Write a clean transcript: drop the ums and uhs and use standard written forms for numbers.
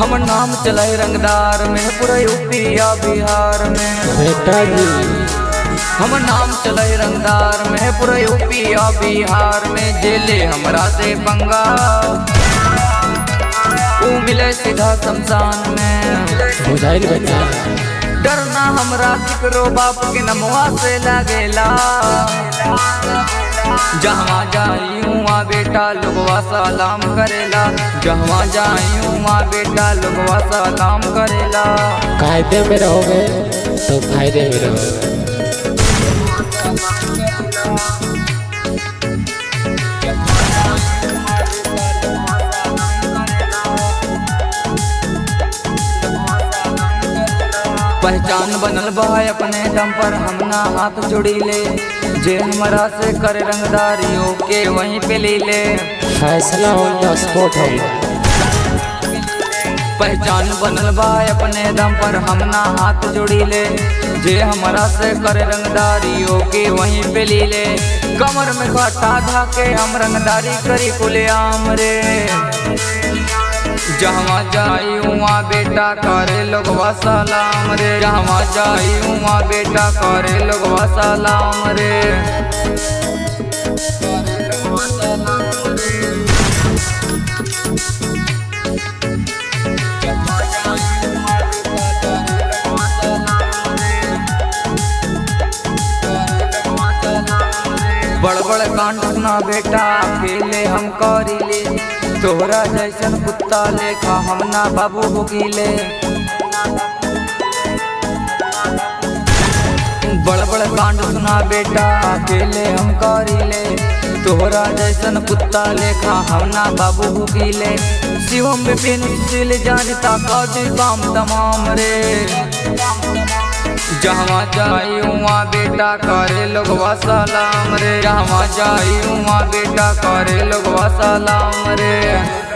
हम नाम चलाए रंगदार में पूरा यूपी या बिहार में बेटा जी। हम नाम चलाए रंगदार में पूरा यूपी या बिहार में जेले हमरा से पंगा तू मिले सीधा शमशान में बुझाइल बेटा। डरना हमरा किकरो बाप के नमवा से लागेला जहाँ जाई हुआ बेटा लोगवा सलाम करेला जहाँ जाई हुआ बेटा लोगवा सलाम करेला। कायदे में रहोगे तो फायदे में रहोगे। पहचान बनल बा अपने दम पर हम ना हाथ जोड़ी ले जे हमरा से करे रंगदारियों के वहीं पे ले ले फैसला हो या स्पोर्ट हो। पहचान बनल बा अपने दम पर हम ना हाथ जोड़ी ले जे हमरा से करे रंगदारियों के वहीं पे ले ले कमर में काटा धाके हम रंगदारी करी कुले आम रे जहाँ जाई हुआ बेटा करे लोगवा सलाम रे जहाँ जाई हुआ बेटा करे लोगवा सलाम रे। बड़ बड़ कांड ना बेटा अकेले हम करीले तोहरा जैसन कुत्ता लेखा हम ना बाबू भुकीले बड़ बड़ कांड सुना बेटा अकेले हम करीले तोहरा जैसन कुत्ता लेखा हम ना बाबू भुकीले शिवम विपिन सुशील जानता कौजी काम तमाम रे जहाँ जाई हुआ बेटा करे लोगवा सलाम रे जहाँ जाई हुआ बेटा करे लोगवा सलाम रे।